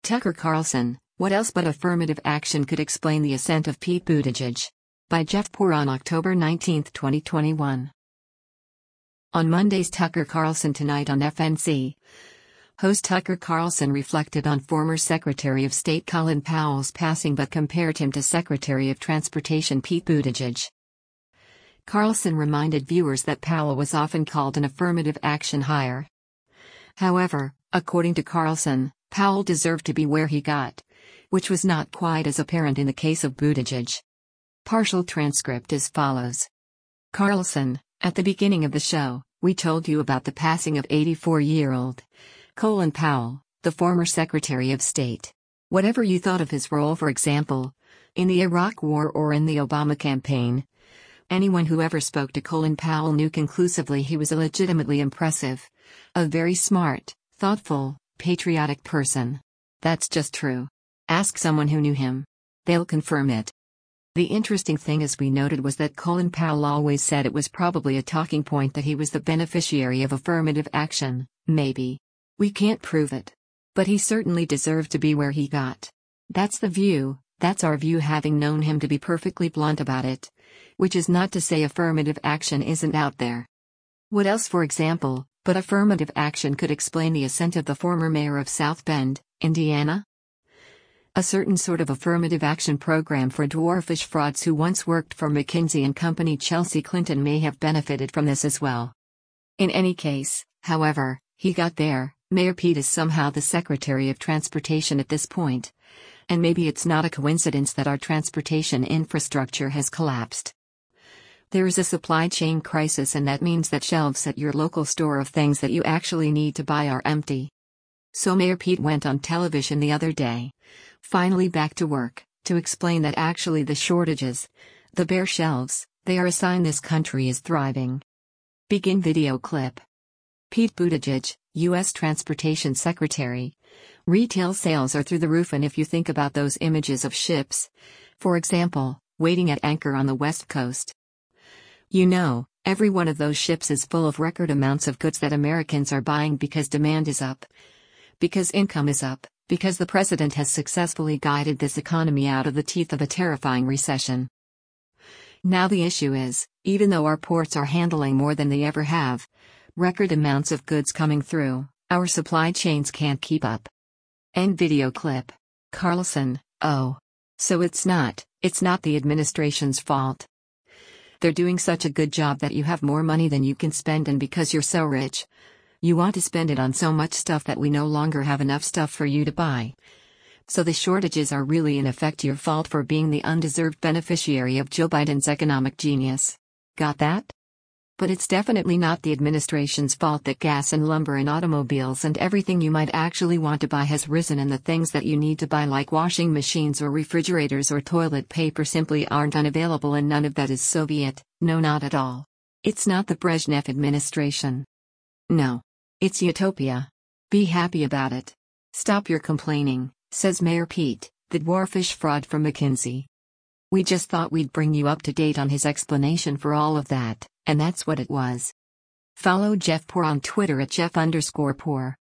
Tucker Carlson, what else but affirmative action could explain the ascent of Pete Buttigieg? By Jeff Poor on October 19, 2021. On Monday's Tucker Carlson Tonight on FNC, host Tucker Carlson reflected on former Secretary of State Colin Powell's passing but compared him to Secretary of Transportation Pete Buttigieg. Carlson reminded viewers that Powell was often called an affirmative action hire. However, according to Carlson, Powell deserved to be where he got, which was not quite as apparent in the case of Buttigieg. Partial transcript as follows. Carlson, at the beginning of the show, we told you about the passing of 84-year-old Colin Powell, the former Secretary of State. Whatever you thought of his role, for example, in the Iraq War or in the Obama campaign, anyone who ever spoke to Colin Powell knew conclusively he was a legitimately impressive, a very smart, thoughtful, patriotic person. That's just true. Ask someone who knew him. They'll confirm it. The interesting thing, as we noted, was that Colin Powell always said it was probably a talking point that he was the beneficiary of affirmative action, maybe. We can't prove it. But he certainly deserved to be where he got. That's the view, that's our view, having known him, to be perfectly blunt about it. Which is not to say affirmative action isn't out there. What else, for example, but affirmative action could explain the ascent of the former mayor of South Bend, Indiana? A certain sort of affirmative action program for dwarfish frauds who once worked for McKinsey & Company. Chelsea Clinton may have benefited from this as well. In any case, however, he got there. Mayor Pete is somehow the Secretary of Transportation at this point. And maybe it's not a coincidence that our transportation infrastructure has collapsed. There is a supply chain crisis, and that means that shelves at your local store of things that you actually need to buy are empty. So Mayor Pete went on television the other day, finally back to work, to explain that actually the shortages, the bare shelves, they are a sign this country is thriving. Begin video clip. Pete Buttigieg, U.S. Transportation Secretary. Retail sales are through the roof, and if you think about those images of ships, for example, waiting at anchor on the West Coast. You know, every one of those ships is full of record amounts of goods that Americans are buying because demand is up. Because income is up, because the president has successfully guided this economy out of the teeth of a terrifying recession. Now the issue is, even though our ports are handling more than they ever have, record amounts of goods coming through, our supply chains can't keep up. End video clip. Carlson, oh. So it's not the administration's fault. They're doing such a good job that you have more money than you can spend, and because you're so rich, you want to spend it on so much stuff that we no longer have enough stuff for you to buy. So the shortages are really in effect your fault for being the undeserved beneficiary of Joe Biden's economic genius. Got that? But it's definitely not the administration's fault that gas and lumber and automobiles and everything you might actually want to buy has risen, and the things that you need to buy, like washing machines or refrigerators or toilet paper, simply aren't unavailable, and none of that is Soviet, no, not at all. It's not the Brezhnev administration. No. It's utopia. Be happy about it. Stop your complaining, says Mayor Pete, the dwarfish fraud from McKinsey. We just thought we'd bring you up to date on his explanation for all of that. And that's what it was. Follow Jeff Poor on Twitter at Jeff_Poor.